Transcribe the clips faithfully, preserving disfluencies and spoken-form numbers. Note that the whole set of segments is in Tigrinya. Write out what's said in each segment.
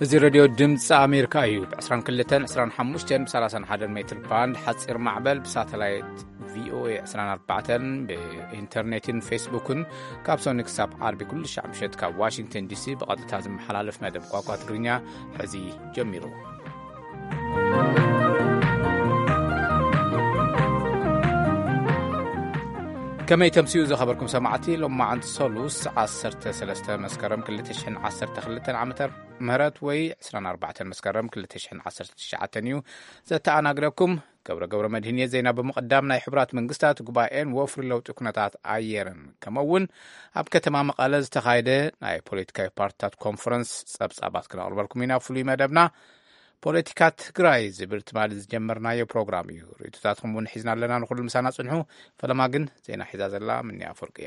زي راديو دمس أمريكا يو عشرين كلتن عشرين حموشتن بسلاسن حدا متر باند حتصير معبل بساتلايت في او اي عشرين أربعتن بإنترنتين فيسبوكن كابسونك ساب عربي كل الشعب شد كاب واشنطن دي سي بقضي تازم محلالف مدب قواقات غرينيا حزي جميرو كما يتمسيو زي خبركم سمعتي لما عند صلوس عصرت سلسة مسكرم كل تشحن عصرت خلتن عمتر مهرات وي عسران أربعة مسكرم كل تشحن عصرت تشعتنيو زت أنا أقرأكم قبر قبر مدهنية زينا بمقدامنا حبرات من قصات قبائن وفر لو تكنتات عيرن كمون أبكى تمام قالز تخايدة ناي بوليتيكاي بارتات كونفرنس سبس أبات كنا أربالكم هنا فلوي مدبنا بوليتيكات تግራይ ዝብል ትማል ዝጀመርናዮ ፕሮግራም እዩ ሪቱታትኩም ውን ሒዝና ኣለና ንኹሉ ምሳና ጽንሑ ፈለማ ግን ዜና ሒዛ ዘላ ምን ያፈርቅያ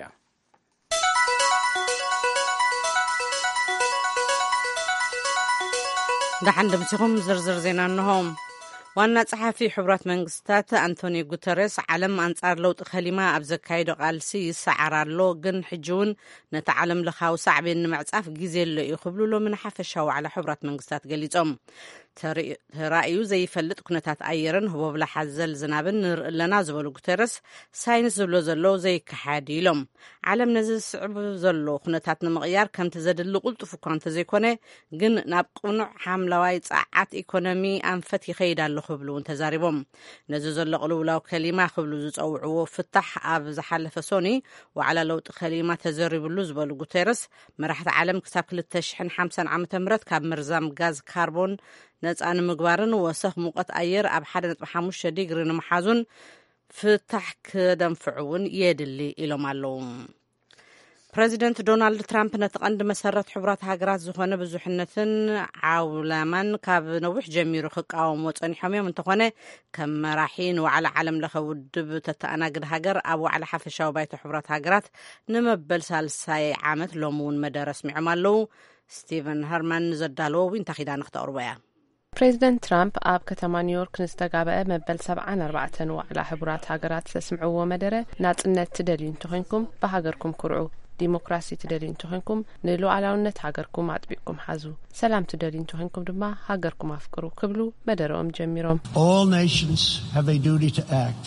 دحن دمسكم زرزر زينا انهم وانا صحفي حبرات منغستات أنتوني غوتيريس عالم أنصار لوط خليما أبزكايدو قالسي سعرالو جن حجون نتعلم لخاو صعبين معصاف غيزي اللي يخبلوا من حفشاو على حبرات منغستات قاليصم ترأيو زي فلت كنتات أيرن هو بلا حزل زنابن لنا زبلو غوتيريس ساينس زبلو زلو زي كحاديلهم عالم نزل صعب زلو كنتات نمغيار كم تزدلو قلطفو كانت زي كونه جن نابقنع حاملواي صعات إيكونومي أنفت يخيدالو خبلو انتزاربهم نزل زلو قلولاو كلمة خبلو زوعو فتح أب زحلف سوني وعلى لو كلمة تزربلو زبلو غوتيريس مرحت عالم كتاب كل التشحن حمسن عام تمرت كاب مرزام غاز كربون نصان مغبارن وسخ موقت أير أب حدا نطبحاموش ديغري نمحازون فتح كدنفعون يدلي إلو مالوم بريزيدنت دونالد ترامب نتقند مسرت حبرات هاجرات زخونه بزحنتن عولمان كاب نوح جميرو خقاوم وصنيحوم انتخونه كم راحين وعلى عالم لخودب تتاناقد هاجر ابو على حفشاو بايت حبرات هاجرات نمبل سالساي عامت لومون مدرس معمالو ستيفن هرمان زدالو وين تخيدا نختاربيا بريزيدنت ترامب اب كتما نيويورك نستقابه مبل سبعة أربعة وعلى حبرات هاجرات تسمعوا مدره ناطنت تدلين تخنكم بهاجركم كرعو ديمقراسي تدلين تخنكم نلو علاونت هاجركم عطبيكم حازو سلام تدلين تخنكم دما هاجركم افكروا قبلو مدرهم جميرهم All nations have a duty to act.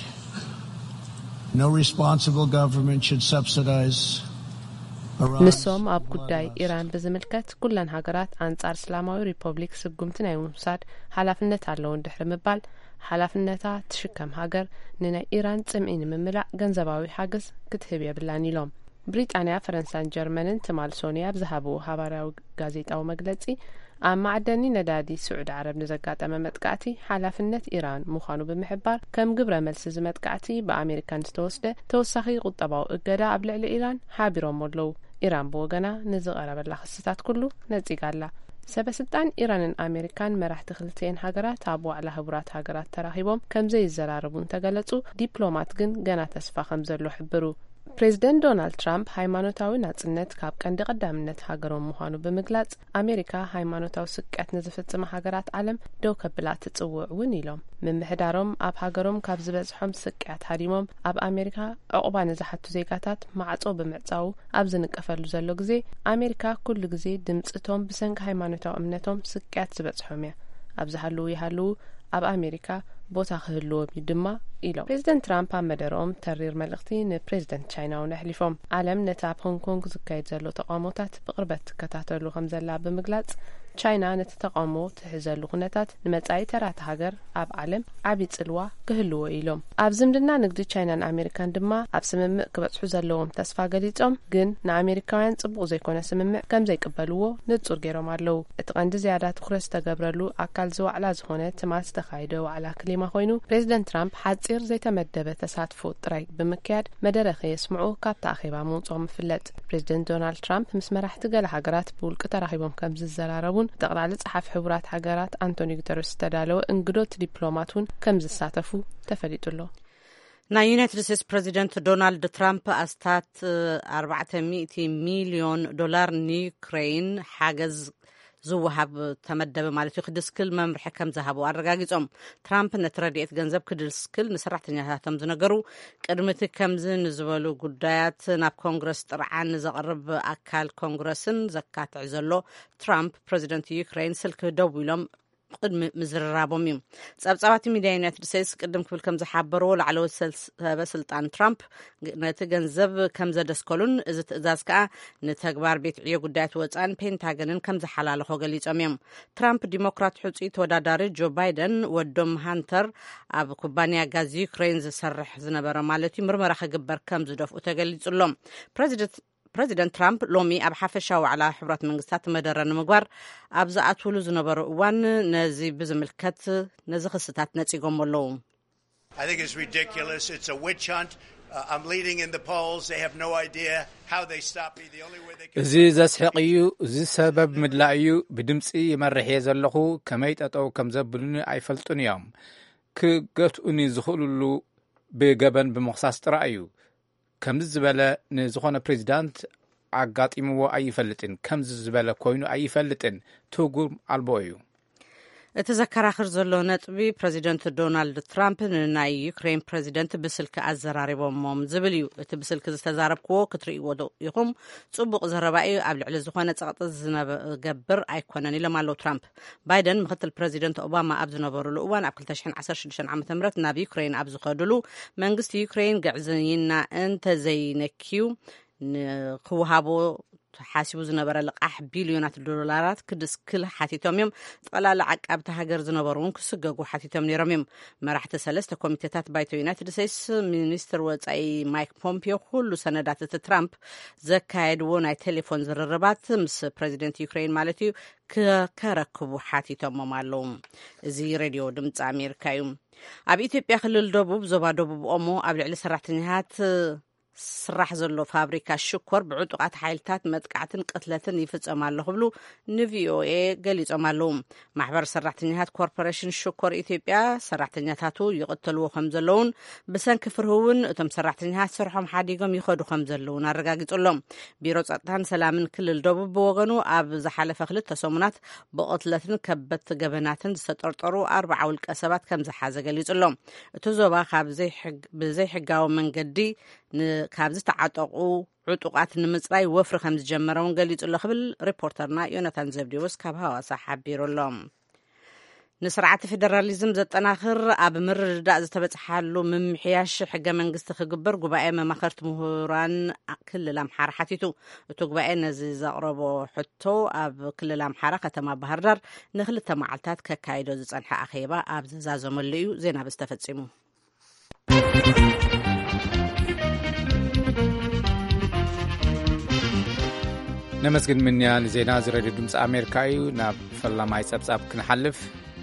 No responsible government should subsidize نسوم أب قداي إيران بزملكت كلن هاجرات أنصار إسلامي ريبوبليك سجمتنا يومساد حلفنة علون دحر مبال حلفنة تشكم هاجر ننا إيران تسمعين من ملأ جنزباوي حاجز كتهبي بلاني لهم بريطانيا فرنسا جرمنن تمال سونيا بذهبوا هبارو غازيت أو مجلسي أما عدني ندادي سعود عرب نزقات أمام متقعتي حلفنة إيران مخانو بمحبار كم قبر ملسز متقعتي بأمريكان ستوسده توسخي قطباو إقدا أبلع لإيران حابرون مدلو إيران بوغنا نزق عرب اللخصتات كله نزيق الله سبستان إيران أمريكان مرح تخلتين هاجرات أبو على هبرات هاجرات تراهيبهم كم زي الزراربون تقلتو ديبلومات جن جنا تسفى خمزلو حبرو بريزيدنت دونالد ترامب ሃይማኖታዊ ናጽነት ካብ ቀንዲ ቀዳምነት ሃገሮም ምዃኑ ብምግላጽ ኣሜሪካ ሃይማኖታዊ ስቅዓት ንዝፍጽሙ ሃገራት ዓለም ደው ከብላ ትጽውዕ ውን ኢሎም ምምሕዳሮም ኣብ ሃገሮም ካብ ዝበጽሖም ስቅዓት ሃዲሞም ኣብ ኣሜሪካ ዕቁባ ንዝሓቱ ዜጋታት ማዕጾ ብምዕጻው ኣብ ዝንቀፈሉ ዘሎ ግዜ ኣሜሪካ ኩሉ ግዜ ድምጽቶም ብሰንኪ ሃይማኖታዊ እምነቶም ስቅዓት ዝበጽሖም እያ ኣብዝሃሉ ይሃሉ ኣብ ኣሜሪካ ቦታ ክህልዎም ድማ ኢሎም ፕሬዚደንት ትራምፕ መደሮም ተሪር መልእክቲ ንፕሬዚደንት ቻይና ወነሕሊፎም ዓለም ነታ ሆንግ ኮንግ ዝካየድ ዘሎ ተቃውሞታት ብቅርበት ትከታተሉ ከም ዘላ ብምግላጽ ቻይና ነቲ ተቃውሞ ትሕዘሉ ኩነታት ንመጻኢ ተራት ሃገር ኣብ ዓለም ዓቢ ጽልዋ ክህልዎ ኢሎም ኣብ ዝምድና ንግዲ ቻይናን ኣሜሪካን ድማ ኣብ ስምምዕ ክበጽሑ ዘለዎም ተስፋ ገሊጾም ግን ንኣሜሪካውያን ጽቡቕ ዘይኮነ ስምምዕ ከም ዘይቅበልዎ ንጹር ገይሮም ኣለዉ እቲ ቀንዲ ዝያዳ ትኩረት ዝተገብረሉ ኣካል ዝዋዕላ ዝኾነ ትማል ዝተኻየደ ዋዕላ ክሊማ ኮይኑ ፕሬዚደንት ትራምፕ ሓጺር ዘይተመደበ ተሳትፎ ጥራይ ብምክያድ መደረኽ የስምዑ ካብታ ኣኼባ ምውጾም ፍለጥ ፕሬዚደንት ዶናልድ ትራምፕ ምስ መራሕቲ ገለ ሃገራት ብውልቂ ተራኺቦም ከም ዝዘራረቡ ጠቅላላ ጸሐፊ ሕቡራት ሃገራት አንቶኒ ጉተሬስ ተዳለው እንግዶት ዲፕሎማቱን ከም ዝሳተፉ ተፈሊጡሎ ና ዩናይትድ ስቴትስ ፕሬዚደንት ዶናልድ ትራምፕ አስታት أربعمائة ሚሊዮን ዶላር ኒውክሬን ሓገዝ ዝወሃብ ተመደበ ማለት እዩ ክድስክል መምርሒ ከም ዝሃቡ ኣረጋጊጾም ትራምፕ ነቲ ረድኤት ገንዘብ ክድስክል ንሰራሕተኛታቶም ዝነገሩ ቅድሚቲ ከምዚ ንዝበሉ ጉዳያት ናብ ኮንግረስ ጥርዓን ዘቕርብ ኣካል ኮንግረስን ዘካትዕ ዘሎ ትራምፕ ፕሬዚደንት ዩክሬን ስልኪ ደው ኢሎም ቅድሚ ምዝርራቦም እዩ ጸብጻባት ሚድያ ዩናይትድ ስቴትስ ቅድም ክብል ከም ዝሓበርዎ ላዕለዎት ሰበስልጣን ትራምፕ ነቲ ገንዘብ ከም ዘደስከሉን እዚ ትእዛዝ ከዓ ንተግባር ቤት ዕዮ ጉዳያት ወፃን ፔንታገንን ከም ዝሓላለኾ ገሊፆም እዮም ትራምፕ ዲሞክራት ሕፁይ ተወዳዳሪ ጆ ባይደን ወዶም ሃንተር ኣብ ኩባንያ ጋዝ ዩክሬን ዝሰርሕ ዝነበረ ማለት እዩ ምርመራ ክግበር ከም ዝደፍኡ ተገሊጹሎም ፕሬዚደንት ፕሬዚደንት ትራምፕ ሎሚ ኣብ ሓፈሻዊ ዋዕላ ሕቡራት መንግስታት መደረ ንምግባር ኣብ ዝኣትውሉ ዝነበሩ እዋን ነዚ ብዝምልከት ነዚ ክስታት ነፂጎም ኣለዉ እዚ ዘስሕቕ እዩ እዚ ሰበብ ምድላእ እዩ ብድምፂ ይመርሕ ዘለኹ ከመይ ጠጠው ከም ዘብሉኒ ኣይፈልጡን እዮም ክገትኡኒ ዝኽእሉሉ ብገበን ብምኽሳስ ጥራ እዩ ከምዚ ዝበለ ንዝኾነ ፕሬዚዳንት ኣጋጢምዎ ኣይፈልጥን ከምዚ ዝበለ ኮይኑ ኣይፈልጥን ትርጉም ኣልቦ እዩ እቲ ዘከራኽር ዘሎ ነጥቢ ፕሬዚደንት ዶናልድ ትራምፕ ንናይ ዩክሬን ፕሬዚደንት ብስልኪ ኣዘራሪቦሞም ዝብል እዩ እቲ ብስልኪ ዝተዛረብክዎ ክትርእይዎ ኢኹም ጽቡቕ ዘረባ እዩ ኣብ ልዕሊ ዝኾነ ጸቕጢ ዝነገብር ኣይኮነን ኢሎም ኣለዉ ትራምፕ ባይደን ምክትል ፕሬዚደንት ኦባማ ኣብ ዝነበሩሉ እዋን ኣብ ክልተ ሽሕን ዓሰርተ ሽዱሽተ ዓመተ ምህረት ናብ ዩክሬን ኣብ ዝኸዱሉ መንግስቲ ዩክሬን ግዕዝይና እንተዘይነኪዩ ንክውሃቦ ሓሲቡ ዝነበረ ልቃሕ ቢልዮናት ዶላራት ክድስክል ሓቲቶም እዮም ጠቕላላ ዓቃብቲ ሃገር ዝነበሩ እውን ክስገጉ ሓቲቶም ነይሮም እዮም መራሕቲ ሰለስተ ኮሚቴታት ባይቶ ዩናይትድ ስቴትስ ሚኒስትር ወፃኢ ማይክ ፖምፒዮ ኩሉ ሰነዳት እቲ ትራምፕ ዘካየድዎ ናይ ቴሌፎን ዝርርባት ምስ ፕሬዚደንት ዩክሬን ማለት እዩ ከረክቡ ሓቲቶሞም ኣለዉ እዚ ሬድዮ ድምፂ ኣሜሪካ እዩ ኣብ ኢትዮጵያ ክልል ደቡብ ዞባ ደቡብ ኦሞ ኣብ ልዕሊ ሰራሕተኛታት ስራሕ ዘሎ ፋብሪካ ሽኮር ብዕጡቃት ሓይልታት መጥቃዕትን ቅትለትን ይፍጸም ኣሎ ክብሉ ንቪኦኤ ገሊጾም ኣለዉ ማሕበር ሰራሕተኛታት ኮርፖሬሽን ሽኮር ኢትዮጵያ ሰራሕተኛታቱ ይቕተልዎ ከም ዘለውን ብሰንኪ ፍርህውን እቶም ሰራሕተኛታት ስርሖም ሓዲጎም ይኸዱ ከም ዘለውን ኣረጋጊጹሎም ቢሮ ጸጥታን ሰላምን ክልል ደቡብ ብወገኑ ኣብ ዝሓለፈ ክልተ ሰሙናት ብቕትለትን ከበድቲ ገበናትን ዝተጠርጠሩ ኣርባዓ ውልቀ ሰባት ከም ዝሓዘ ገሊጹሎም እቲ ዞባ ብዘይሕጋዊ መንገዲ ካብ ዝተዓጠቑ ዕጡቃት ንምፅራይ ወፍሪ ከም ዝጀመረውን ገሊጹ ኣሎ ክብል ሪፖርተርና ዮናታን ዘብዴዎስ ካብ ሃዋሳ ሓቢሩሎም ንስርዓት ፌደራሊዝም ዘጠናኽር ኣብ ምርድዳእ ዝተበፅሓሉ ምምሕያሽ ሕገ መንግስቲ ክግበር ጉባኤ መማኸርቲ ምሁራን ክልል ኣምሓራ ሓቲቱ እቲ ጉባኤ ነዚ ዘቕረቦ ሕቶ ኣብ ክልል ኣምሓራ ከተማ ባህርዳር ንክልተ መዓልታት ከካይዶ ዝፀንሐ ኣኼባ ኣብ ዝዛዘመሉ እዩ ዜና ብዝተፈፂሙ ነመስግን ምንያ ንዜና ዝረድዩ ድምፂ ኣሜሪካ እዩ ናብ ፈላማይ ጸብጻብ ክንሓልፍ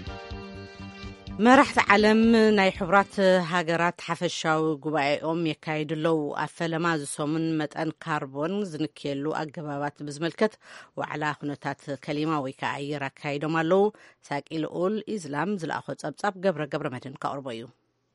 መራሕቲ ዓለም ናይ ሕቡራት ሃገራት ሓፈሻዊ ጉባኤኦም የካይዱ ኣለዉ ኣብ ፈለማ ዝሰሙን መጠን ካርቦን ዝንክየሉ ኣገባባት ብዝመልከት ዋዕላ ኩነታት ከሊማ ወይ ከዓ ኣየር ኣካይዶም ኣለዉ ሳቂ ልኡል ኢስላም ዝለኣኾ ጸብጻብ ገብረ ገብረ መድህን ካቕርቦ እዩ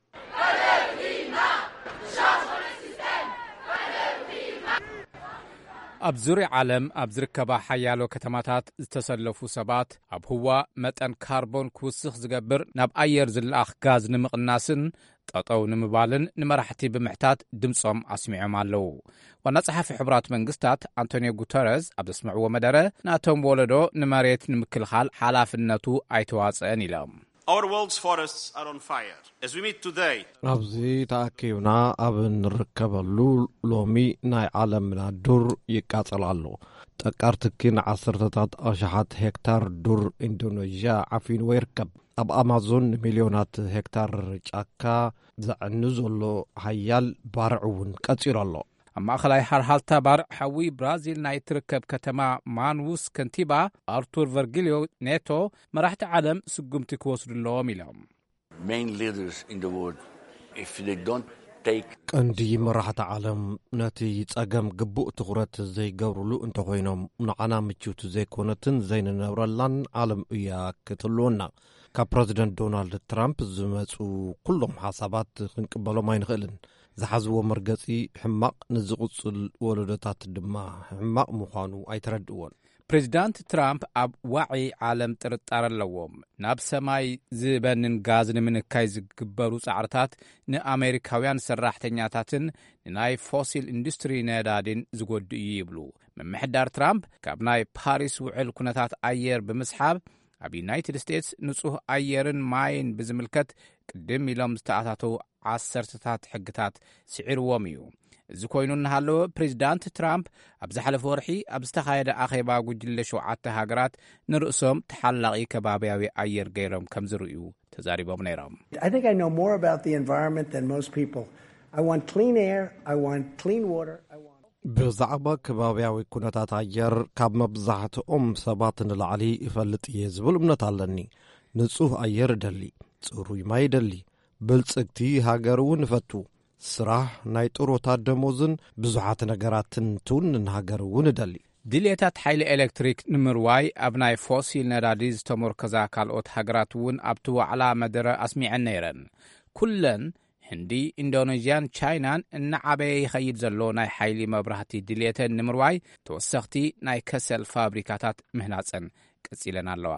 ኣብ ዙርያ ዓለም ኣብ ዝርከባ ሓያሎ ከተማታት ዝተሰለፉ ሰባት ኣብ ህዋ መጠን ካርቦን ክውስኽ ዝገብር ናብ ኣየር ዝለኣኽ ጋዝ ንምቕናስን ጠጠው ንምባልን ንመራሕቲ ብምሕታት ድምፆም ኣስሚዖም ኣለዉ ዋና ጸሓፊ ሕቡራት መንግስታት አንቶኒዮ ጉተረስ ኣብ ዘስምዕዎ መደረ ናቶም ወለዶ ንመሬት ንምክልኻል ሓላፍነቱ ኣይተዋፅአን ኢሎም Our world's forests are on fire. As we meet today, ኣብዚ ተኣኪብና ኣብ ንርከበሉ ሎሚ ናይ ዓለምና ዱር ይቃጸል ኣሎ ጠቃር ትኪ ንዓሰርተታት ኣሽሓት ሄክታር ዱር ኢንዶኔዥያ ዓፊንዎ ይርከብ ኣብ ኣማዞን ሚልዮናት ሄክታር ጫካ ዘዕኒ ዘሎ ሃያል ባርዕ እውን ቀጺሩ ኣሎ ኣብ ማእኸላይ ሓርሃልታ ባርዕ ሓዊ ብራዚል ናይ ትርከብ ከተማ ማንውስ ከንቲባ ኣርቱር ቨርጊልዮ ኔቶ መራሕቲ ዓለም ስጉምቲ ክወስዱለዎም ኢሎም ቀንዲ መራሕቲ ዓለም ነቲ ጸገም ግቡእ ትኹረት ዘይገብሩሉ እንተኾይኖም ንዓና ምችውቲ ዘይኮነትን ዘይንነብረላን ዓለም እያ ክትህልወና ካብ ፕሬዚደንት ዶናልድ ትራምፕ ዝመፁ ኩሎም ሓሳባት ክንቅበሎም ኣይንኽእልን ዝሓዝዎ መርገጺ ሕማቕ ንዝቕጽል ወለዶታት ድማ ሕማቕ ምዃኑ ኣይተረድእዎን ፕሬዚዳንት ትራምፕ ኣብ ዋዒ ዓለም ጥርጣረ ኣለዎም ናብ ሰማይ ዝበንን ጋዝ ንምንካይ ዝግበሩ ጻዕርታት ንኣሜሪካውያን ሰራሕተኛታትን ንናይ ፎሲል ኢንዱስትሪ ነዳድን ዝጐድኡ ይብሉ። ምምሕዳር ትራምፕ ካብ ናይ ፓሪስ ውዕል ኩነታት ኣየር ብምስሓብ ኣብ ዩናይትድ ስቴትስ ንጹህ ኣየርን ማይን ብዝምልከት ቅድም ኢሎም ዝተኣታተው ዓሰርተታት ሕግታት ስዒርዎም እዩ። እዚ ኮይኑ እናሃለወ ፕሬዚዳንት ትራምፕ ኣብ ዝሓለፈ ወርሒ ኣብ ዝተኻየደ ኣኼባ ጉጅለ ሸውዓተ ሃገራት ንርእሶም ተሓላቒ ከባብያዊ ኣየር ገይሮም ከም ዝርእዩ ተዛሪቦም ነይሮም። I think I know more about the environment than most people. I want clean air, I want clean water, I want ብዛዕባ ከባብያዊ ኩነታት ኣየር ካብ መብዛሕትኦም ሰባት ንላዕሊ ይፈልጥ እየ ዝብል እምነት ኣለኒ። ንጹህ ኣየር ደሊ፣ ጽሩይ ማይ ደሊ፣ ብልጽግቲ ሃገር እውን ንፈቱ፣ ስራሕ ናይ ጥሮታ ደሞዝን ብዙሓት ነገራትን ቱን ንሃገር እውን ደሊ። ድልየታት ሓይሊ ኤሌክትሪክ ንምርዋይ ኣብ ናይ ፎሲል ነዳዲ ዝተመርከዛ ካልኦት ሃገራት እውን ኣብቲ ዋዕላ መደረ ኣስሚዐን ነይረን። ኩለን ህንዲ፣ ኢንዶኔዥያን ቻይናን እናዓበየ ይኸይድ ዘሎ ናይ ሓይሊ መብራህቲ ድልየተን ንምርዋይ ተወሰኽቲ ናይ ከሰል ፋብሪካታት ምህናፀን ቀጺለን ኣለዋ።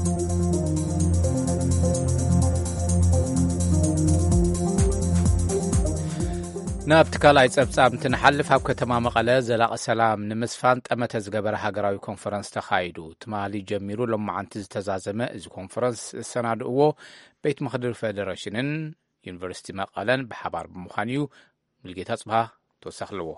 ናብቲ ካልኣይ ጸብጻብ እንትንሓልፍ ኣብ ከተማ መቐለ ዘላቒ ሰላም ንምስፋን ጠመተ ዝገበረ ሃገራዊ ኮንፈረንስ ተኻይዱ ትማሊ ጀሚሩ ሎማዓንቲ ዝተዛዘመ እዚ ኮንፈረንስ ዝሰናድእዎ ቤት ምኽሪ ፌደሬሽንን ዩኒቨርሲቲ መቐለን ብሓባር ብምዃን እዩ። ሙልጌታ ጽባህ ተወሳኺ ኣለዎ።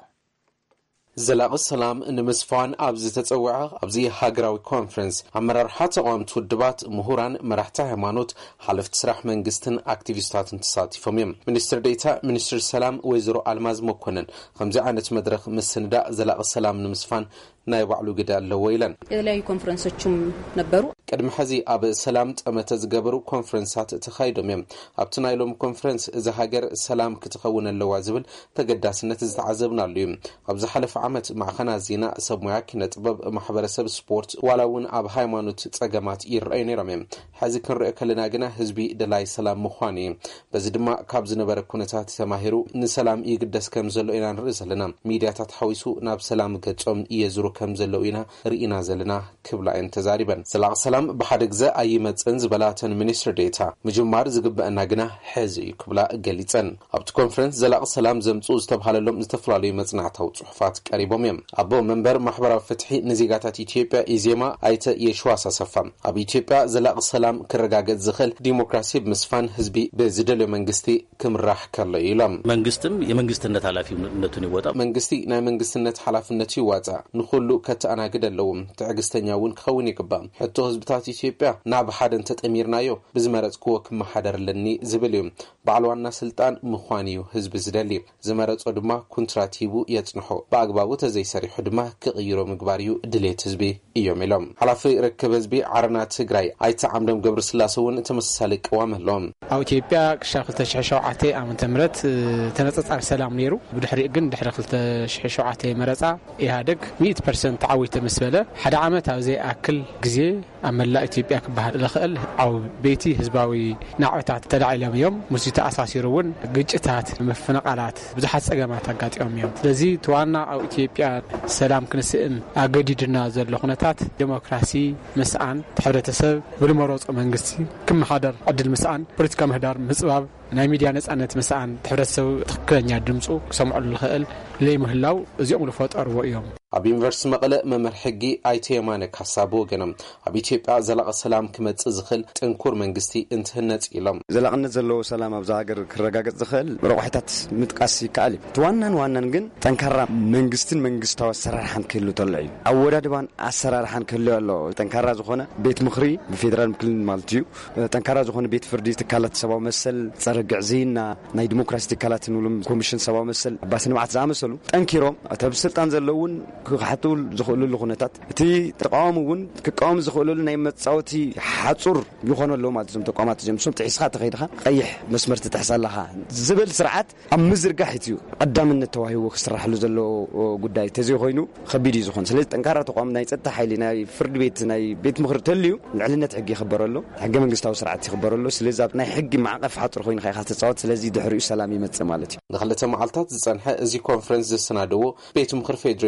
ዘላቒ ሰላም ንምስፋን ኣብዚ ተጸውዐ ኣብዚ ሃገራዊ ኮንፈረንስ ኣመራርሓ ተቃወምቲ ውድባት፣ ምሁራን፣ መራሕቲ ሃይማኖት፣ ሓለፍቲ ስራሕ መንግስትን ኣክቲቪስታትን ተሳቲፎም እዮም። ሚኒስትር ዴታ ሚኒስትር ሰላም ወይዘሮ ኣልማዝ መኮነን ከምዚ ዓይነት መድረኽ ምስንዳእ ዘላቒ ሰላም ንምስፋን ናይ ባዕሉ ግዳ ኣለዎ ኢለን። የተለያዩ ኮንፈረንሶችም ነበሩ። ቅድሚ ሕዚ ኣብ ሰላም ጠመተ ዝገበሩ ኮንፈረንሳት ተኻይዶም እዮም። ኣብቲ ናይ ሎም ኮንፈረንስ እዚ ሃገር ሰላም ክትኸውን ኣለዋ ዝብል ተገዳስነት ዝተዓዘብናሉ እዩ። ኣብ ዝሓለፈ ዓመት ማዕኸናት ዜና፣ ሰብ ሞያ፣ ኪነ ጥበብ፣ ማሕበረሰብ፣ ስፖርት ዋላ እውን ኣብ ሃይማኖት ጸገማት ይረአዩ ነይሮም እዮም። ሕዚ ክንሪኦ ከለና ግና ህዝቢ ደላይ ሰላም ምዃኑ እዩ። በዚ ድማ ካብ ዝነበረ ኩነታት ተማሂሩ ንሰላም ይግደስ ከም ዘሎ ኢና ንርኢ ዘለና። ሚድያታት ሓዊሱ ናብ ሰላም ገጾም እየዝሩ ከም ዘለው ኢና ርኢና ዘለና ክብላይን ተዛሪበን። ዘላቒ ሰላም ብሓደ ግዜ ኣይመፅን ዝበላተን ሚኒስትር ዴታ ምጅማር ዝግበአና ግና ሕዚ እዩ ክብላ ገሊፀን። ኣብቲ ኮንፈረንስ ዘላቒ ሰላም ዘምፅኡ ዝተባሃለሎም ዝተፈላለዩ መጽናዕታዊ ጽሑፋት ቀሪቦም እዮም። ኣቦ መንበር ማሕበራዊ ፍትሒ ንዜጋታት ኢትዮጵያ ኢዜማ ኣይተ የሽዋስ ኣሰፋ ኣብ ኢትዮጵያ ዘላቒ ሰላም ክረጋገጽ ዝኽእል ዲሞክራሲ ብምስፋን ህዝቢ ብዝደልዮ መንግስቲ ክምራሕ ከሎ ኢሎም። መንግስትም የመንግስትነት ኃላፊነቱን ይወጣ፣ መንግስቲ ናይ መንግስትነት ኃላፊነቱ ይዋጻእ፣ ንኹሉ ከተኣናግድ ኣለዎም፣ ትዕግስተኛ እውን ክኸውን ይግባእ። ሕቶ ህዝብታት ኢትዮጵያ ናብ ሓደ ተጠሚርናዮ ብዝመረጽክዎ ክመሓደርለኒ ዝብል እዩ። በዓል ዋና ስልጣን ምዃን እዩ ህዝቢ ዝደሊ፣ ዝመረጾ ድማ ኮንትራት ሂቡ የጽንሖ፣ ብኣግባቡ ተዘይሰሪሑ ድማ ክቕይሮ ምግባር እዩ ድሌት ህዝቢ እዮም ኢሎም። ሓላፊ ርክብ ህዝቢ ዓረና ትግራይ ኣይተ ዓምዶም ገብረ ስላሴ እውን ተመሳሳሊ ቅዋም ኣለዎም። ኣብ ኢትዮጵያ ክሻብ ክልተ ሽሕን ሸውዓተ ዓመተ ምህረት ተነጻጻሪ ሰላም ነይሩ። ብድሕሪኡ ግን ድሕሪ ክልተ ሽሕን ሸውዓተ መረጻ ኢህአዴግ مئة بالمئة تعويت مسبله حدا عمت او زي اكل غزي املا ኢትዮጵያ ክባሃል ለኽእል ኣብ ቤቲ ህዝባዊ ናዕታት ተዳዒሎም እዮም። ሙዚታ ኣሳሲሩውን ግጭታት፣ መፈናቀላት፣ ብዙሓት ጸገማት ኣጋጥሞም እዮም። ስለዚ ተዋና ኣብ ኢትዮጵያ ሰላም ክንስእን ኣገዲድና ዘሎ ኩነታት ዲሞክራሲ ምስኣን ሕብረተሰብ ብልመረጾ መንግስቲ ክመሓደር ዕድል ምስኣን ፖለቲካ ምህዳር ምጽባብ ናይ ሚድያ ነጻነት ምስኣን ሕብረተሰብ ትክክለኛ ድምጹ ክሰምዑ ልኽእል ለይምህላው እዚኦም ዝፈጠርዎ እዮም። ኣብ ዩኒቨርሲቲ መቐለ መምህር ሕጊ ኣይተ የማነ ካሳብ ወገኖም ኣብ ኢትዮጵያ ዘላቒ ሰላም ክመጽእ ዝኽእል ጥንኩር መንግስቲ እንትህነጽ ኢሎም። ዘላቕነት ዘለዎ ሰላም ኣብ ሃገር ክረጋገጽ ዝኽእል ረቑሒታት ምጥቃስ ይከኣል እዩ። ዋናን ዋናን ግን ጠንካራ መንግስትን መንግስታዊ ኣሰራርሓን ክህሉ ተሎ እዩ። ኣወዳድባን ኣሰራርሓን ክህሉ ኣሎ። ጠንካራ ዝኾነ ቤት ምኽሪ ብፌደራል ክልል ማለት እዩ። ጠንካራ ዝኾነ ቤት ፍርዲ ትካላት ሰብኣዊ መሰል ጸረ ግዕዝይና ናይ ዲሞክራሲ ትካላት ንብሎም ኮሚሽን ሰብኣዊ መሰል ባስ ንባዓት ዝኣመሰሉ ጠንኪሮም ኣብ ስልጣን ዘለውን ክሓቱል ዝኽእሉሉ ኩነታት እቲ ተቃዋሚ እውን ክቃወም ዝኽእሉሉ ናይ መጻወቲ ሓጹር ይኾኑ ኣለዎ ማለት እዮም። ተቋማት ጀምሶም ጥሒስኻ ተኸይድኻ ቀይሕ መስመር ትጥሕሳለኻ ዝብል ስርዓት ኣብ ምዝርጋሕ እዩ ቀዳምነት ተዋሂቡ ክስራሕሉ ዘሎ ጉዳይ ተዘይ ኮይኑ ከቢድ እዩ ዝኾን። ስለዚ ጠንካራ ተቋም ናይ ጸጥታ ሓይሊ ናይ ፍርዲ ቤት ናይ ቤት ምኽሪ ተልዩ ልዕልነት ሕጊ ይኽበረሉ፣ ሕገ መንግስታዊ ስርዓት ይኽበረሉ። ስለዚ ኣብ ናይ ሕጊ ማዕቀፍ ሓጹር ኮይኑ ኸይኻ ተጻወት። ስለዚ ድሕሪኡ ሰላም ይመጽእ ማለት እዩ። ንኽልተ መዓልታት ዝጸንሐ እዚ ኮንፈረንስ ዘሰናደዎ ቤት ምኽሪ ፌደሬሽን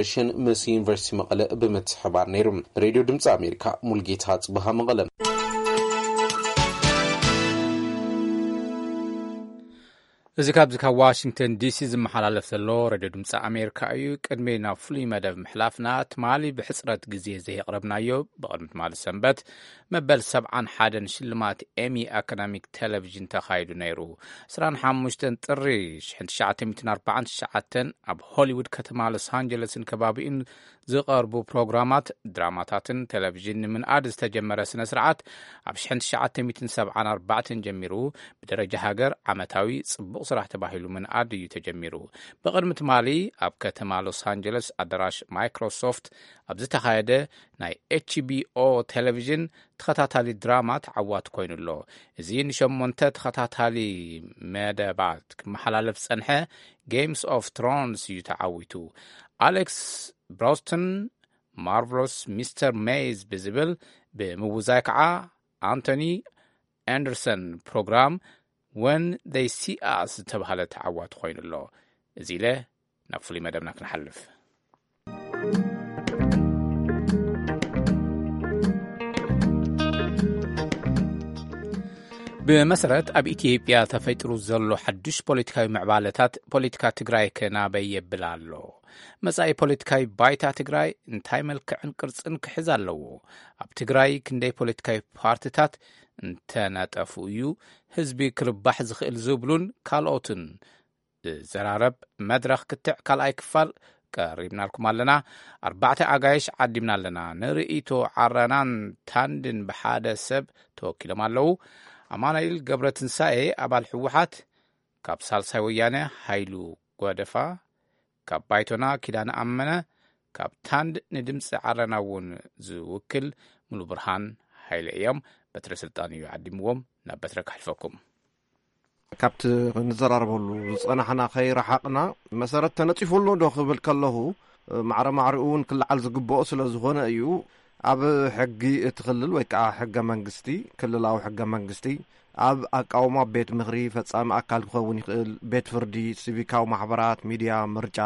ምስ ዩኒቨርሲቲ መቐለ ብምትሕባር ነይሩ። ሬድዮ ድምፂ ኣሜሪካ ሙልጌታ ጽብሃ መቐለ። እዚ ካብዚ ካብ ዋሽንግተን ዲሲ ዝመሓላለፍ ዘሎ ሬድዮ ድምፂ ኣሜሪካ እዩ። ቅድሜ ናብ ፍሉይ መደብ ምሕላፍና ትማሊ ብሕፅረት ግዜ ዘየቕረብናዮ ብቕድሚ ትማሊ ሰንበት መበል ሰብዓን ሓደን ሽልማት ኤሚ ኣካዳሚክ ቴሌቭዥን ተኻይዱ ነይሩ። ዕስራን ሓሙሽተን ጥሪ ሽሕን ትሽዓተ ሚእትን ኣርባዓን ትሽዓተን ኣብ ሆሊውድ ከተማ ሎስ አንጀለስን ከባቢኡን ዝቐርቡ ፕሮግራማት ድራማታትን ቴሌቭዥን ንምንኣድ ዝተጀመረ ስነ ስርዓት ኣብ ሽሕን ትሽዓተ ሚእትን ሰብዓን ኣርባዕተን ጀሚሩ ብደረጃ ሃገር ዓመታዊ ጽቡቕ ስራሕ ተባሂሉ ምንኣድ እዩ ተጀሚሩ። ብቕድሚ ትማሊ ኣብ ከተማ ሎስ አንጀለስ ኣዳራሽ ማይክሮሶፍት ኣብ ዝተኻየደ ናይ ኤች ቢ ኦ ቴሌቭዥን ተኸታታሊ ድራማ ተዓዋት ኮይኑሎ። እዚ ንሸሞንተ ተኸታታሊ መደባት ክመሓላለፍ ጸንሐ ጌምስ ኦፍ ትሮንስ እዩ ተዓዊቱ። ኣሌክስ ብራውስተን ማርቨሎስ ሚስተር ሜይዝ ብዝብል ብምውዛይ ከዓ አንቶኒ ኣንደርሰን ፕሮግራም when they see us ዝተባሃለ ተዓዋት ኮይኑሎ። እዚ ኢለ ናብ ፍሉይ መደብና ክንሓልፍ። ብመሰረት ኣብ ኢትዮጵያ ተፈጢሩ ዘሎ ሓዱሽ ፖለቲካዊ ምዕባለታት ፖለቲካ ትግራይ ከናበይ የብል ኣሎ። መጻኢ ፖለቲካዊ ባይታ ትግራይ እንታይ መልክዕን ቅርጽን ክሕዝ ኣለዎ? ኣብ ትግራይ ክንደይ ፖለቲካዊ ፓርቲታት እንተነጠፉ እዩ ህዝቢ ክርባሕ ዝኽእል ዝብሉን ካልኦትን ዘራረብ መድረኽ ክትዕ ካልኣይ ክፋል ቀሪብናልኩም ኣለና። ኣርባዕተ ኣጋይሽ ዓዲምና ኣለና። ንርእይቶ ዓረናን ታንድን ብሓደ ሰብ ተወኪሎም ኣለዉ። ኣማናኤል ገብረ ትንሳኤ ኣባል ሕወሓት፣ ካብ ሳልሳይ ወያነ ሃይሉ ጓደፋ፣ ካብ ባይቶና ኪዳነ ኣመነ፣ ካብ ታንድ ንድምፂ ዓረና እውን ዝውክል ሙሉ ብርሃን ሃይለ እዮም። በትረ ስልጣን እዩ ዓዲምዎም። ናብ በትረ ክሕልፈኩም። ካብቲ ንዘራርበሉ ዝጸናሕና ኸይረሓቕና መሰረት ተነፂፉሉ ዶ ክብል ከለኹ ማዕረ ማዕሪኡ እውን ክልዓል ዝግብኦ ስለ ዝኾነ እዩ። ኣብ ሕጊ እቲ ክልል ወይ ከዓ ሕገ መንግስቲ ክልላዊ ሕገ መንግስቲ ኣብ ኣቃውማ ቤት ምኽሪ ፈጻሚ ኣካል ክኸውን ይኽእል፣ ቤት ፍርዲ፣ ሲቪካዊ ማሕበራት፣ ሚድያ፣ ምርጫ፣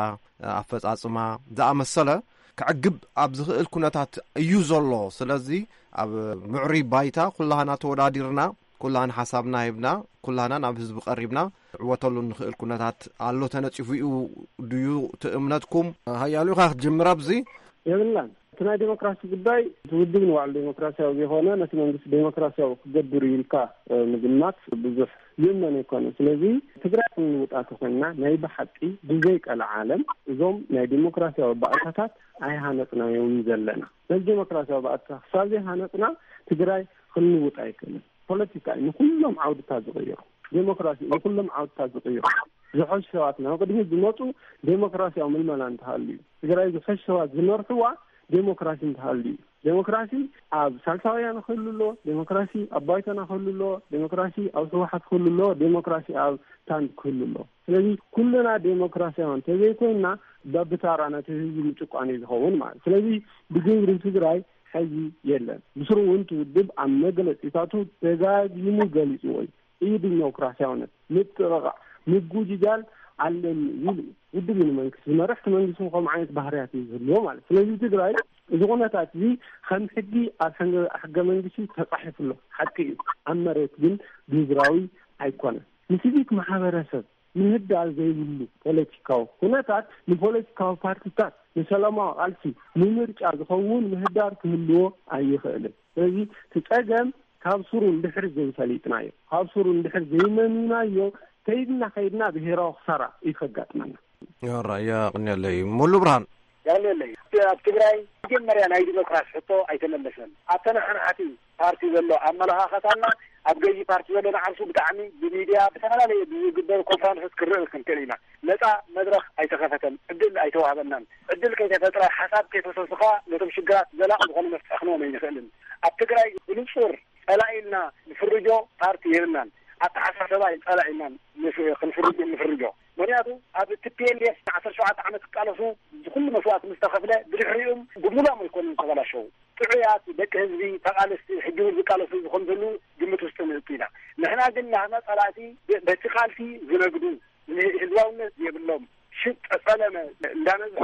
ኣፈጻጽማ ዝኣመሰለ ክዕግብ ኣብ ዝኽእል ኩነታት እዩ ዘሎ። ስለዚ ኣብ ምዕሪ ባይታ ኩላህና ተወዳዲርና ኩላህና ሓሳብና ሂብና ኩላህና ናብ ህዝቢ ቀሪብና ዕወተሉ ንኽእል ኩነታት ኣሎ ተነፂፉ እዩ ድዩ ትእምነትኩም? ሃያሉ ኢኻ ክትጅምር ኣብዚ የብላን እቲ ናይ ዴሞክራሲ ጉዳይ ትውድብ ንባዕሉ ዴሞክራሲያዊ ዘይኮነ ነቲ መንግስቲ ዴሞክራሲያዊ ክገብር ኢልካ ምግማት ብዙሕ ይመን ይኮነ። ስለዚ ትግራይ ንውጣት ኮይና ናይ ብሓቂ ብዘይቀለ ዓለም እዞም ናይ ዴሞክራሲያዊ ባእታታት ኣይሃነፅናዮም ዘለና። ነዚ ዴሞክራሲያዊ ባእታ ክሳብ ዘይሃነፅና ትግራይ ክንውጣ ኣይከልን። ፖለቲካ ንኩሎም ዓውድታት ዝቕይሩ፣ ዴሞክራሲ ንኩሎም ዓውድታት ዝቕይሩ ዝሐሽ ሰባት ናብ ቅድሚት ዝመፁ ዴሞክራሲያዊ ምልመላ እንተሃልዩ ትግራይ ዝሐሽ ሰባት ዝመርሕዋ ዴሞክራሲ እንተሃልዩ ዴሞክራሲ ኣብ ሳልሳውያን ክህልሎ፣ ዴሞክራሲ ኣብ ባይቶና ክህልሎ፣ ዴሞክራሲ ኣብ ህወሓት ክህልሎ፣ ዴሞክራሲ ኣብ ታንድ ክህልሎ። ስለዚ ኩልና ዴሞክራሲያውን ተዘይኮይና በብታራና ተህዝቢ ምጭቋን ዝኸውን ማለት። ስለዚ ብግብሪ ትግራይ ሕዚ የለን። ብስሩ እውን ትውድብ ኣብ መግለፂታቱ ደጋጊሙ ገሊጹ ወይ እዩ ዲሞክራሲያውነት ምጥቕቓዕ ምጉጅጃል አለን ይሉ ውድብ መንግስት ዝመርሕቲ መንግስት ከም ዓይነት ባህርያት ይዝህልዎ ማለት። ስለዚ ትግራይ እዚ ኩነታት እዚ ከም ሕጊ ኣብ ሕገ መንግስቲ ተጻሒፍሎ ሓቂ እዩ። ኣብ መሬት ግን ግብራዊ ኣይኮነን። ንሲቪክ ማሕበረሰብ ምህዳር ዘይብሉ ፖለቲካዊ ኩነታት ንፖለቲካዊ ፓርቲታት ንሰላማዊ ቃልሲ ንምርጫ ዝኸውን ምህዳር ክህልዎ ኣይኽእልን። ስለዚ ትጸገም ካብ ስሩ እንድሕር ዘይፈሊጥናዮ ካብ ስሩ እንድሕር ዘይመንናዮ ከይድና ከይድና ብሄራዊ ክሳራ ይፈጋጥመና። ራእያ ቅንያለይ ሙሉ ብርሃን ያለለይ ኣብ ትግራይ መጀመርያ ናይ ዲሞክራሲ ሕቶ ኣይተመለሰን። ኣብ ተነሓናሓቲ ፓርቲ ዘሎ ኣመለኻኸታና ኣብ ገዢ ፓርቲ ዘሎ ንዓርሱ ብጣዕሚ ብሚድያ ብተፈላለየ ብዝግበሩ ኮንፈረንስ ክርእ ክንክእል ኢና። ነፃ መድረኽ ኣይተኸፈተን፣ ዕድል ኣይተዋህበናን። ዕድል ከይተፈጥረ ሓሳብ ከይተሰብስኻ ነቶም ሽግራት ዘላቕ ዝኾኑ መፍትሒ ክንህቦም ኣይንኽእልን። ኣብ ትግራይ ብንጹር ጸላኢልና ንፍርጆ ፓርቲ የብልናን። ኣተሓሳሰባ ይጸላኢልና ክንፍርጆ ንፍርጆ ምክንያቱ ኣብ ቲፒኤልኤፍ ዓሰርተ ሸውዓተ ዓመት ክቃለሱ ዝኩሉ መስዋዕት ምስ ተኸፍለ ብድሕሪኦም ብሙላም ኣይኮኑን ተበላሸው። ጥዑያት ደቂ ህዝቢ ተቃለስቲ ሕጂ እውን ዝቃለሱ ዝኾኑ ዘሉ ግምት ውስጥ ንእቱ ኢና። ንሕና ግን ናህና ጸላእቲ በቲ ቃልሲ ዝነግዱ ህዝባውነት የብሎም ሽጥ ጸለመ እንዳነዝሑ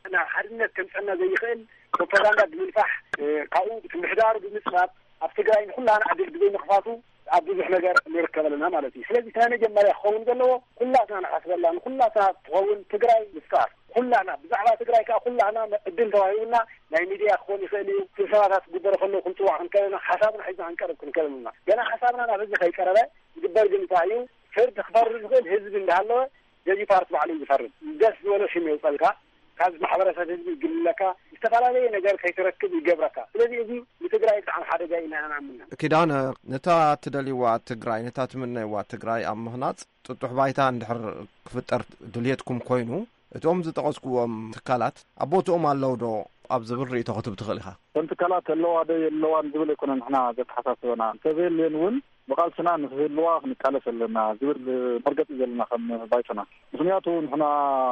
أنا حرنا كمسنا زي خيل بروباغندا بالفح قاو بمحدار بمسرات أفتقرأ إن كلها أنا عدل بدون خفاته عبد إحنا جر نركب لنا مالتي سلذي ثاني جمال يخون قالوا كلها أنا حسب الله كلها تقول تقرأ مسكار كلها أنا بزعلة تقرأ كا كلها أنا الدين تواعينا لا ميديا أخواني خلي في سنوات قدر خلوا كنت عن كلامنا حسابنا حيث عن كلام كلامنا جنا حسابنا أنا رجع خي كرله جبر جن تاعيو فرد خبر رجل هزب من هلا يجي فارس معلم يفرد دس ولا شيء يوصلك كاز محبرة هزب يقول لك استفعل عليه نجار خي تركب يجبرك الذي يجي لتقرأ عن حدا جاينا أنا عملنا كده أنا نتا تدلي واتقرأ نتا تمنى واتقرأ أم هنات تروح بايتا ندحر كفتر دليتكم كوينو እቶም ዝጠቀስኩዎም ትካላት ኣቦቶም ኣለው ዶ ኣብ ዝብል ርእቶ ክትብ ትኽእልኻ እቶም ትካላት ኣለዋ ዶ የለዋን ዝብል ኣይኮነን ንሕና ዘተሓሳስበና እንተዘየለን እውን ብቃልስና ንክህልዋ ክንቃለስ ኣለና ዝብል መርገፂ ዘለና ከም ባይቶና ምክንያቱ ንሕና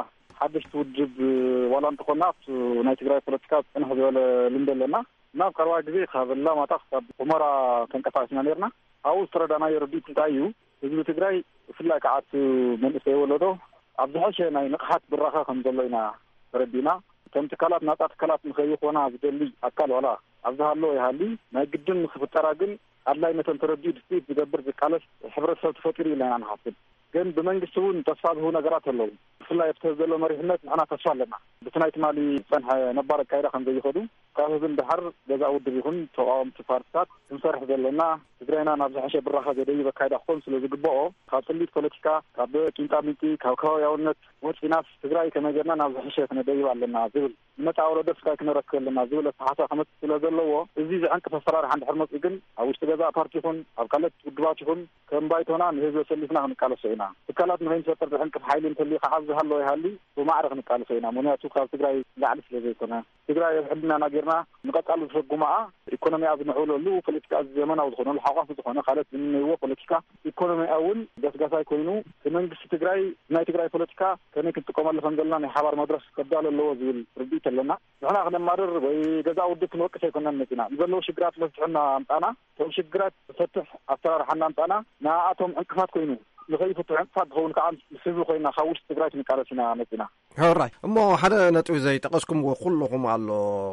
ሓደሽቲ ውድብ ዋላ እንተኮናት ናይ ትግራይ ፖለቲካ ፅንሕ ዝበለ ልምዲ ኣለና ናብ ቀረባ ግዜ ካብ ላማጣ ክሳብ ሁመራ ተንቀሳቂስና ነርና ኣብኡ ዝተረዳናዮ ርዲት እንታይ እዩ ህዝቢ ትግራይ ብፍላይ ከዓት መንእሰይ ወለዶ عبد الحشي ناي نقحت بالرخاء خمزلينا ردينا كم تكالات ناطات تكالات مخيخونا بدلي أكل ولا عبد الله يهالي ما يقدر نخف التراجن الله يمتن ترديد فيه بدبر ذكالس حبر الصوت فكري لنا عن حاصل كان بمنجسون تصاب هنا جرات الله فلا يفتزلوا مريحنات أنا تصال لنا بتنايت مالي صنها نبارك كايرا خمزة يخدو كانوا بن بحر جزاء ودبيهم توام تفارسات مصرح ذلنا تدرينا نبز حشي بالراحة جدي بكايدا خمس لو جبوا خاطلي بوليتيكا كاب كينتاميتي كاوكاو ياونت موت في ناس تدري كما جرنا نبز حشي كندي على زول متى أورد فكا كنرك لنا زول حتى خمس كيلو زلوا إزيز عنك فصرار عند حرمت إجن أو استجازة بارتيهم أو كلت ودباتهم كم بايتونا نهزو سلفنا نكالو سينا تكالات مهم سطر عنك في حيل تلي حافظ هالو يهالي وما عرف نكالو سينا منها توكا تدري لعلش لزيتنا تدري حبنا نجرنا نقطع في الجمعة إيكونومي أبن حوله له بوليتيكا زمان أو دخلنا الحقاق دخلنا خالد من هو بوليتيكا إيكونومي أول جس جس يكونوا كمان بس تجري ما تجري بوليتيكا كنا كنت كمان اللي فنجلنا نحبر مدرسة كدال اللي هو زي الرديت لنا نحن أخذنا مرر وجزاء ودك الوقت شيء نمتنا نزلوا شجرات لسنا أمتنا تو شجرات فتح أثار حنا أمتنا ناعتهم انكفات كونوا لغاية فتح فاد هون كعام سيزو خينا خوش تجري من كارثنا متنا هراي እሞ ሓደ ነጥብ ዘይ ጠቀስኩም ኩልኩም ኣሎ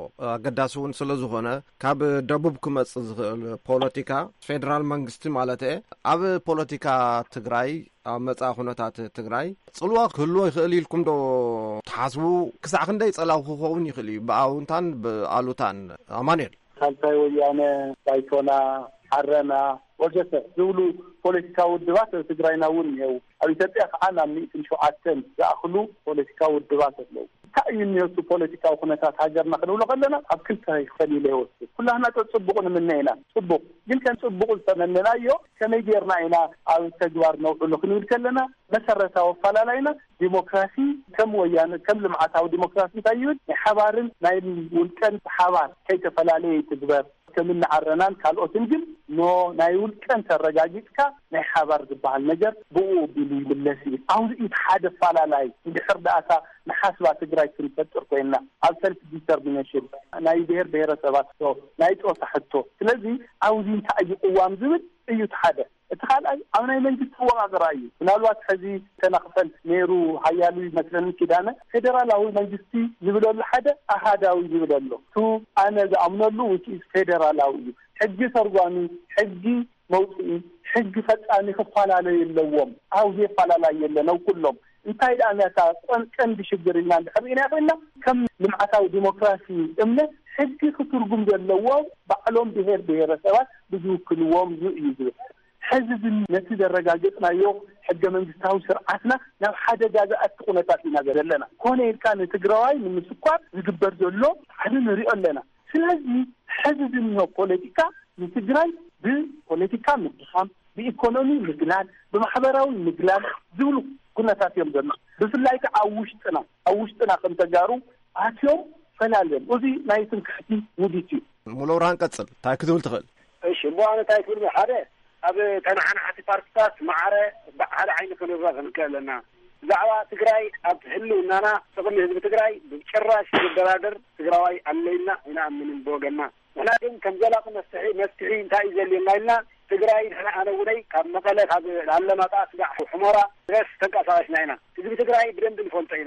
ኣገዳስውን ስለ ዝኾነ ካብ ደቡብ ክመጽእ ዝኽእል ፖለቲካ ፌደራል መንግስቲ ማለት እዩ ኣብ ፖለቲካ ትግራይ ኣብ መጻኢ ኩነታት ትግራይ ጽልዋ ክህልዎ ይኽእል ኢልኩም ዶ ተሓስቡ ክሳዕ ክንደይ ጸላው ክኸውን ይኽእል እዩ ብኣውንታን ብኣሉታን ኣማኑኤል ሳልሳይ ወያነ ባይቶና حرنا وجدت زولو بوليتيكا ودبات تجرينا ونيو أو يتبع عنا مئة شعاتين يأخلو بوليتيكا ودبات لو تأيين يوسو بوليتيكا وخناتات حجرنا خلو لغلنا أبكلتها يخلي له كلها تصبقنا مننا صبق جل كان صبق الثمننا يو كما يجيرنا هنا أو تجوار نوع لخنو يتكلنا مسرة وفلا لنا ديمقراسي كم ويانا كم لمعتها وديمقراسي تأيين حوارن نايل والكن حوار كي تفلا ليه تجبر كمن عرنان قالوا تنجم نو نايول كان ترجاجيتك نحبر بحال نجر بو بلي باللسي او يتحدث فلا لاي دحر داتا نحاسبه تجراي تنفتر كوينا السلف ديترمينيشن ناي بير بير سبات تو ناي تو تحتو ስለዚህ አውዚን ታዩ قوام ዝብል እዩ ተሓደ اتخال أنا من جت هو أقرأي من الوقت هذه تنقل نيرو حيالي مثلا كده فدرال أو من جتي يقولوا لحدا أحدا أو يقولوا له تو أنا إذا أمن له وكيس فدرال أو حجي سرقاني حجي موسي حجي فتاني خفال على اللوم أو زي فال على يلنا وكلهم انتهي أنا كان كان بشجرنا خلينا قلنا كم لمعتاو ديمقراطي إمنا حجي خطرقم اللوم بعلم بهير بهير سواء بيجوا كلهم يجوا حزب نتيجة الرجاجتنا يوم حق من جستاو سرعتنا نو حدا جازة أتقونتات لنا لنا كونه كان تقرأي من السكوات يقبر جلو حدا نريق لنا سلازي حزب منه بوليتيكا نتقرأي ببوليتيكا مقصام بإيكونومي مقلان بمحبراوي مقلان زولو كنا تاتي يوم جلنا بس الله عوشتنا عوشتنا كم تجارو هاتيوم فلالين وزي نايتن كحتي وديتي مولوران كتسل تاكدول تغل ايش مو أنا تاكدول بحاجة أبي تنحن حتى بارتات معره على عينك الرغم نكلنا دعوة تجري أبحلو إن أنا تقول لي تجري بكراش بالدرادر تجري علينا هنا من بوجنا ولكن كم جلق مستحيل مستحيل تايز اللي لنا تجري أنا أنا ولي كم مثلا هذا على ما تاسع حمرة بس تنقص عشنا هنا تجري تجري برند الفونتينا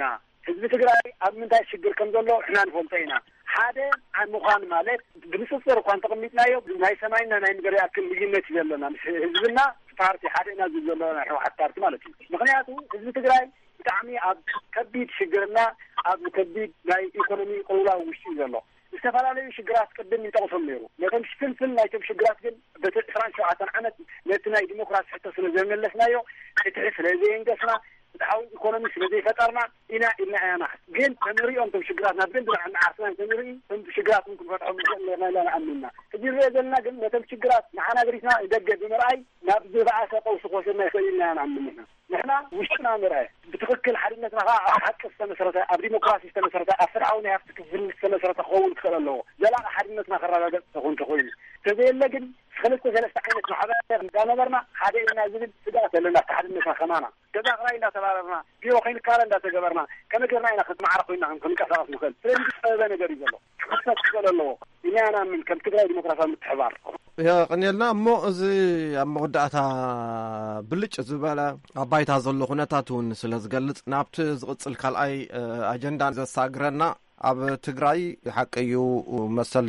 ህዝቢ ትግራይ ኣብ ምንታይ ሽግር ከም ዘሎ ሕና ንፈልጦ ኢና ሓደ ምዃን ማለት ብንስፅር እኳ ተቐሚጥናዮ ናይ ሰማይና ናይ ምድሪ ያክል ልዩነት እዩ ዘለና ህዝብና ፓርቲ ሓደ ኢና ዝብል ዘለና ሕወሓት ፓርቲ ማለት እዩ ምክንያቱ ህዝቢ ትግራይ ብጣዕሚ ኣብ ከቢድ ሽግርና ኣብ ከቢድ ናይ ኢኮኖሚ ቅልውላው ውሽጢ እዩ ዘሎ ዝተፈላለዩ ሽግራት ቅድም ይጠቕሶም ነይሩ ነቶም ሽፍንፍን ናይቶም ሽግራት ግን ብዕስራን ሸውዓተ ዓመት ነቲ ናይ ዲሞክራሲ ሕቶ ስለ ዘመለስናዮ ፍትሒ ስለዘየንገስና ፍትሓዊ ኢኮኖሚ ስለዘይፈጠርና ኢና ኢልና ኢና ግን ተንሪኦም ቶም ሽግራት ናብ ደንብ ንዓርስና ተንርኢ ቶም ሽግራት ክንፈትሖም ነርና ኢልና ንኣምንና ሕጂ ንሪኦ ዘለና ግን ነቶም ሽግራት ንሓና ገሪስና ደገ ብምርኣይ ናብ ዝበኣሰ ቀውሲ ክወስድና ይኽእል ኢና ንኣምን ኢና ንሕና ውሽጥና ንርአ ብትክክል ሓድነትና ከዓ ኣብ ሓቂ ዝተመሰረተ ኣብ ዲሞክራሲ ዝተመሰረተ ኣብ ፍትሓዊ ናይ ሃብቲ ክፍል ዝተመሰረተ ክኸውን ትኽእል ኣለዎ ዘላቂ ሓድነትና ክረጋገፅ ተኾን ተኾይኑ ተዘየለ ግን ክልተ ሰለስተ ዓይነት ማሕበረሰብ እንዳነበርና ሓደ ኢና ዝብል ስጋት ኣለና ሓድነትና ከማና ገዛ ክራይ እንዳተባረርና ቢሮ ኮይንካለ እንዳተገበርና ከመይ ጌርና ኢና ክትመዓረ ኮይንና ክንቀሳቀስ ንኽእል ስለዚ ዝፀበበ ነገር እዩ ዘሎ ክፍተት ክፍል ኣለዎ ኢና ናምን ከም ትግራይ ዲሞክራሲያዊ ምትሕባር ቀኒልና እሞ እዚ ኣብ መወዳእታ ብልጭ ዝበለ ኣብ ባይታ ዘሎ ኩነታት እውን ስለ ዝገልጽ ናብቲ ዝቕፅል ካልኣይ ኣጀንዳ ዘሳግረና ኣብ ትግራይ ሓቀዩ መሰል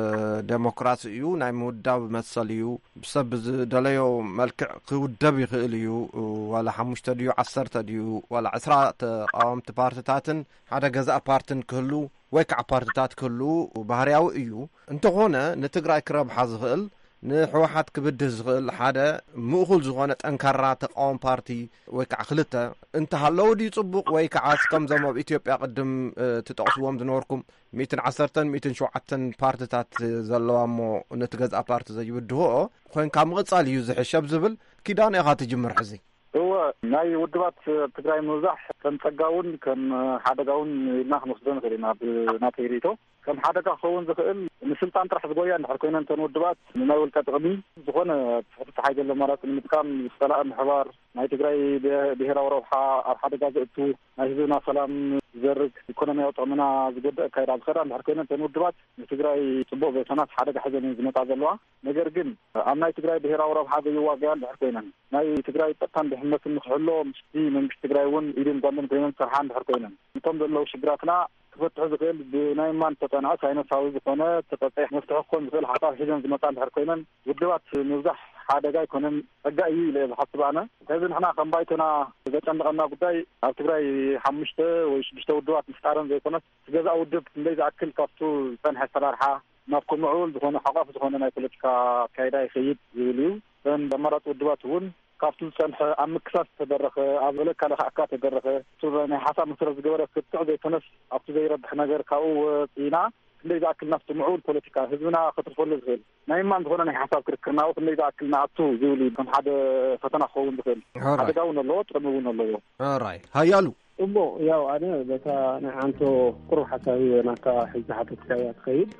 ዴሞክራሲ እዩ ናይ ምውዳብ መሰል እዩ ብሰብ ዝደለዮ መልክዕ ክውደብ ይኽእል እዩ ዋላ ሓሙሽተ ድዩ ዓሰርተ ድዩ ዋላ ዕስራ ተቃወምቲ ፓርትታትን ሓደ ገዛእ ፓርትን ክህሉ ወይ ከዓ ፓርትታት ክህሉ ባህርያዊ እዩ እንተኾነ ንትግራይ ክረብሓ ዝኽእል ንሕወሓት ክብድህ ዝኽእል ሓደ ምእኹል ዝኾነ ጠንካራ ተቃወም ፓርቲ ወይ ከዓ ክልተ እንተሃለዉ ድዩ ጽቡቕ ወይ ከዓ ከምዞም ኣብ ኢትዮጵያ ቅድም ትጠቕስዎም ዝነበርኩም ሚእትን ዓሰርተን ሚእትን ሸውዓተን ፓርትታት ዘለዋ እሞ ነቲ ገዛእ ፓርቲ ዘይብድህኦ ኮይንካ ምቕጻል እዩ ዝሕሸብ ዝብል ኪዳን ኢኻ ትጅምር ሕዚ هو ናይ ውድባት ትግራይ ምብዛሕ ከም ፀጋውን ከም ሓደጋውን ኢልና ክንወስዶ ንኽእል ኢና ብናተይሪቶ ከም ሓደጋ ክኸውን ዝኽእል ንስልጣን ጥራሕ ዝጎያ እንድሕር ኮይነን እተን ውድባት ንናይ ውልቀ ጥቕሚ ዝኾነ ትሕቲ ሓይሊ ዘሎ ማለት ንምጥቃም ዝፀላእ ምሕባር ናይ ትግራይ ብሄራዊ ረብሓ ኣብ ሓደጋ ዘእቱ ናይ ህዝብና ሰላም ዝዘርግ ኢኮኖሚያዊ ጥቕምና ዝጎድእ ኣካይዳ ዝኸዳ እንድሕር ኮይነን እተን ውድባት ንትግራይ ፅቡቅ ቤተናት ሓደጋ ሒዘን እየን ዝመፃ ዘለዋ ነገር ግን ኣብ ናይ ትግራይ ብሄራዊ ረብሓ ዘይዋግያ እንድሕር ኮይነን ናይ ትግራይ ፀጥታን ድሕነትን ንክሕሎ ምስቲ መንግስቲ ትግራይ እውን ኢድን ጓንድን ኮይነን ዝሰርሓ እንድሕር ኮይነን እቶም ዘለዉ ሽግራትና ክፈትሑ ዝኽእል ብናይ ማን ተጠናዕ ሳይነሳዊ ዝኾነ ተቀጣይ መፍትሒ ክኾን ዝኽእል ሓሳብ ሒዘን ዝመፃ እንድሕር ኮይነን ውድባት ምብዛሕ ሓደጋ ኣይኮነን ፀጋ እዩ ኢለ ዝሓስብ ኣነ ሕዚ ንሕና ከም ባይቶና ዘጨንቐና ጉዳይ ኣብ ትግራይ ሓሙሽተ ወይ ሽዱሽተ ውድባት ምስጣረን ዘይኮነስ ትገዛእ ውድብ ክንደይ ዝኣክል ካብቱ ዝፀንሐ ኣሰራርሓ ናብ ከምዕብል ዝኾነ ሓቋፍ ዝኾነ ናይ ፖለቲካ ኣካይዳ ይኸይድ ዝብል እዩ እን ኣማራፂ ውድባት እውን ካብቱ ዝፀንሐ ኣብ ምክሳስ ተደረኸ ኣብ በለካ ለካዕካ ተደረኸ ናይ ሓሳብ መሰረት ዝገበረ ክትዕ ዘይኮነስ ኣብቲ ዘይረብሕ ነገር ካብኡ ወፂና ክንደይ ዝኣክል ናብቲ ምዕቡል ፖለቲካ ህዝብና ክተርፈሉ ዝኽእል ናይ ማን ዝኾነ ናይ ሓሳብ ክርክርና ው ክንደይ ዝኣክል ንኣቱ ዝብል ከም ሓደ ፈተና ክኸውን ዝኽእል ሓደጋ እውን ኣለዎ ጥቕሚ እውን ኣለዎ ራይ ሃያሉ እሞ ያው ኣነ በታ ናይ ዓንቶ ቁሩብ ሓሳብ ናካ ሕዚ ሓተትካ እያ ትኸይድ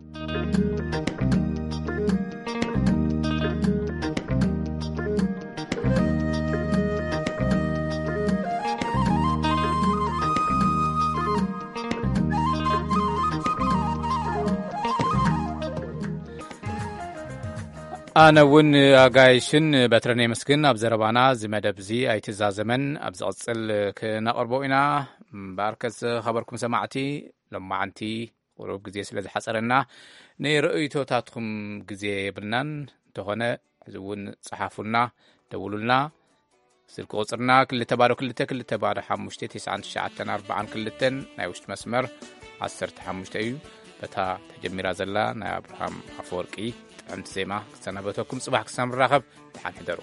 ኣነ እውን ኣጋይሽን በትረነይ መስግን ኣብ ዘረባና ዝመደብ እዚ ኣይትዛዘመን ኣብ ዝቕፅል ክነቕርቦ ኢና ባርከዝ ኸበርኩም ሰማዕቲ ሎማዓንቲ ቁሩብ ግዜ ስለ ዝሓፀረና ንርእይቶታትኩም ግዜ የብልናን እንተኾነ ሕዚ እውን ፀሓፉልና ደውሉልና ስልኪ ቁፅርና ክልተ ባዶ ክልተ ክልተ ባዶ ሓሙሽተ ትስዓን ትሽዓተን ኣርባዓን ክልተን ናይ ውሽጢ መስመር ዓሰርተ ሓሙሽተ እዩ በታ ተጀሚራ ዘላ ናይ ኣብርሃም ኣፈወርቂ ጥዕንቲ ዜማ ክሰናበተኩም ጽባሕ ክሳብ ንራኸብ ድሓን ሕደሩ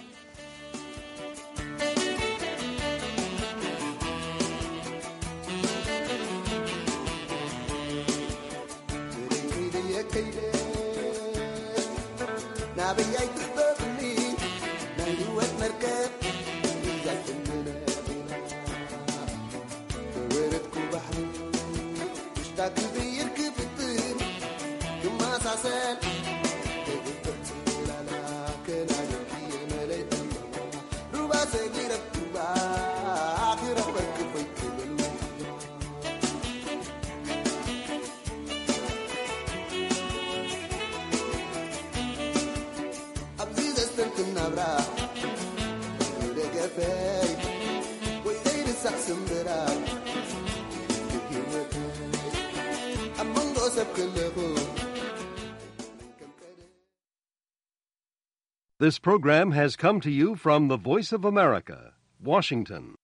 This program has come to you from the Voice of America, Washington.